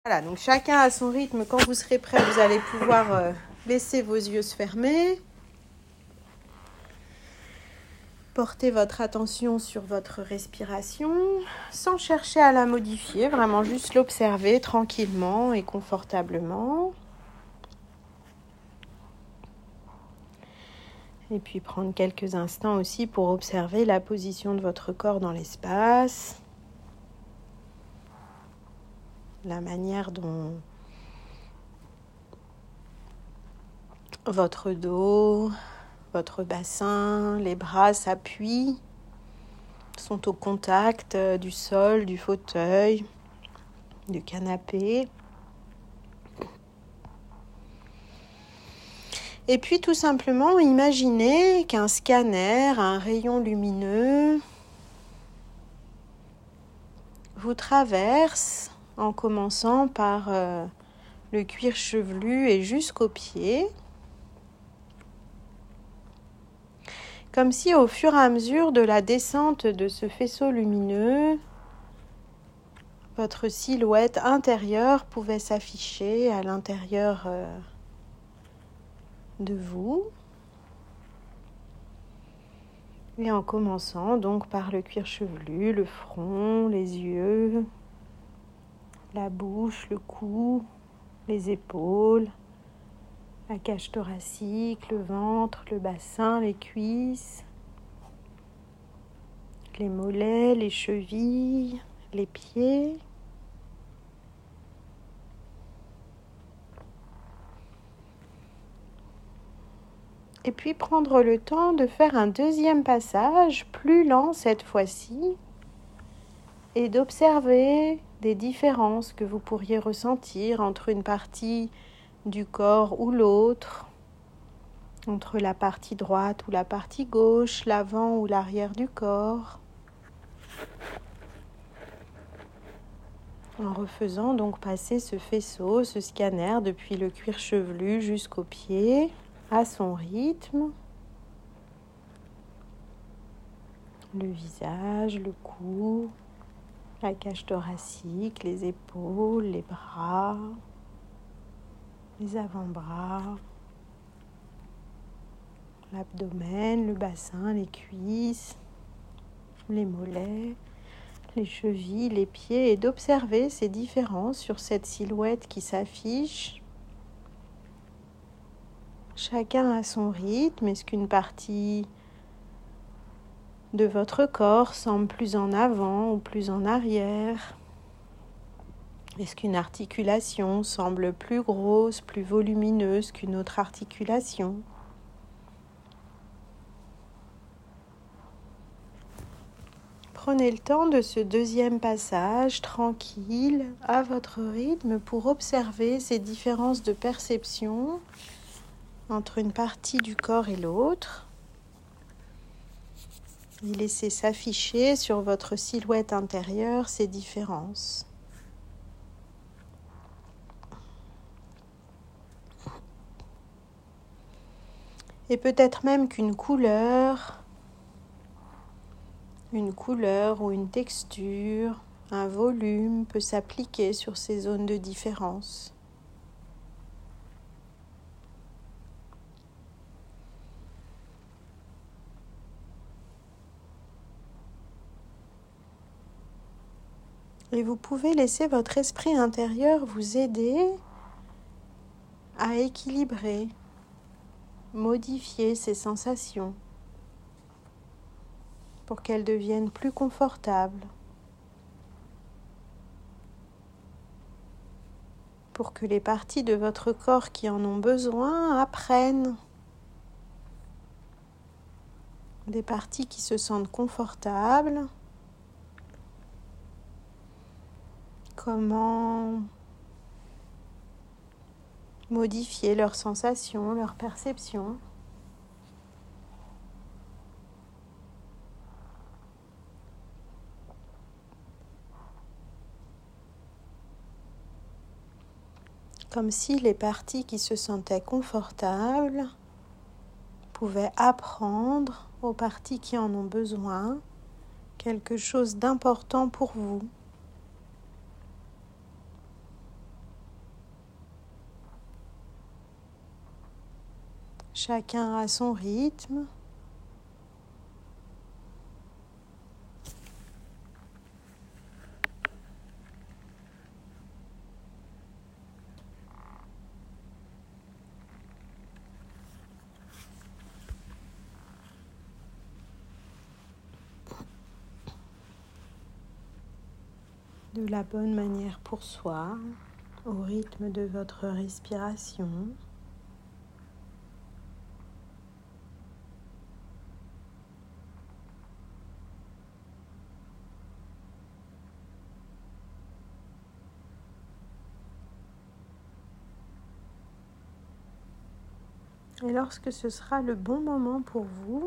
Voilà, donc chacun à son rythme. Quand vous serez prêt, vous allez pouvoir laisser vos yeux se fermer. Portez votre attention sur votre respiration sans chercher à la modifier, vraiment juste l'observer tranquillement et confortablement. Et puis prendre quelques instants aussi pour observer la position de votre corps dans l'espace, la manière dont votre dos, votre bassin, les bras s'appuient, sont au contact du sol, du fauteuil, du canapé. Et puis tout simplement, imaginez qu'un scanner, un rayon lumineux, vous traverse en commençant par le cuir chevelu et jusqu'aux pieds. Comme si au fur et à mesure de la descente de ce faisceau lumineux, votre silhouette intérieure pouvait s'afficher à l'intérieur de vous. Et en commençant donc par le cuir chevelu, le front, les yeux, la bouche, le cou, les épaules, la cage thoracique, le ventre, le bassin, les cuisses, les mollets, les chevilles, les pieds. Et puis prendre le temps de faire un deuxième passage, plus lent cette fois-ci, et d'observer des différences que vous pourriez ressentir entre une partie du corps ou l'autre, entre la partie droite ou la partie gauche, l'avant ou l'arrière du corps. En refaisant donc passer ce faisceau, ce scanner depuis le cuir chevelu jusqu'aux pieds, à son rythme. Le visage, le cou, la cage thoracique, les épaules, les bras, les avant-bras, l'abdomen, le bassin, les cuisses, les mollets, les chevilles, les pieds, et d'observer ces différences sur cette silhouette qui s'affiche. Chacun à son rythme. Est-ce qu'une partie de votre corps semble plus en avant ou plus en arrière? Est-ce qu'une articulation semble plus grosse, plus volumineuse qu'une autre articulation? Prenez le temps de ce deuxième passage tranquille, à votre rythme, pour observer ces différences de perception entre une partie du corps et l'autre. Et laissez s'afficher sur votre silhouette intérieure ces différences. Et peut-être même qu'une couleur ou une texture, un volume peut s'appliquer sur ces zones de différence. Et vous pouvez laisser votre esprit intérieur vous aider à équilibrer, modifier ces sensations pour qu'elles deviennent plus confortables, pour que les parties de votre corps qui en ont besoin apprennent, des parties qui se sentent confortables, comment modifier leurs sensations, leurs perceptions. Comme si les parties qui se sentaient confortables pouvaient apprendre aux parties qui en ont besoin quelque chose d'important pour vous. Chacun à son rythme. De la bonne manière pour soi, au rythme de votre respiration. Et lorsque ce sera le bon moment pour vous,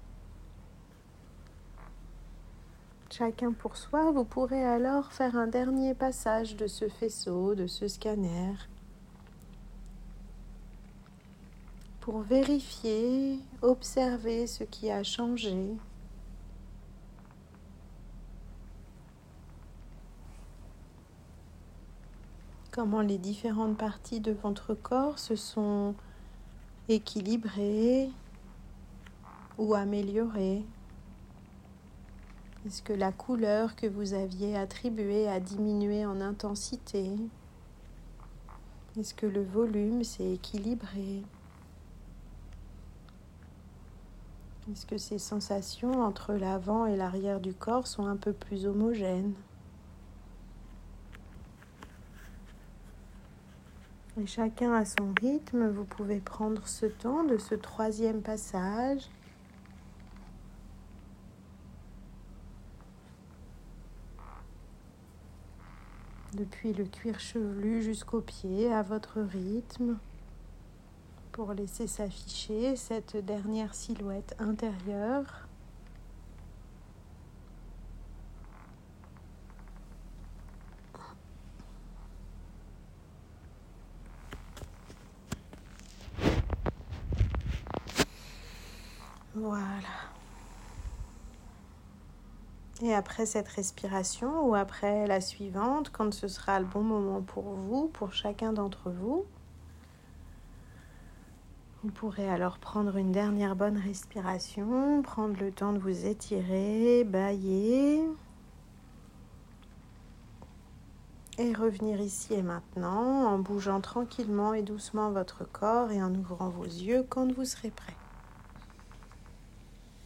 chacun pour soi, vous pourrez alors faire un dernier passage de ce faisceau, de ce scanner, pour vérifier, observer ce qui a changé. Comment les différentes parties de votre corps se sont équilibrées ou améliorées. Est-ce que la couleur que vous aviez attribuée a diminué en intensité? Est-ce que le volume s'est équilibré? Est-ce que ces sensations entre l'avant et l'arrière du corps sont un peu plus homogènes? Et chacun à son rythme, vous pouvez prendre ce temps de ce troisième passage. Depuis le cuir chevelu jusqu'aux pieds, à votre rythme, pour laisser s'afficher cette dernière silhouette intérieure. Voilà. Et après cette respiration ou après la suivante, quand ce sera le bon moment pour vous, pour chacun d'entre vous, vous pourrez alors prendre une dernière bonne respiration, prendre le temps de vous étirer, bâiller et revenir ici et maintenant en bougeant tranquillement et doucement votre corps et en ouvrant vos yeux quand vous serez prêt.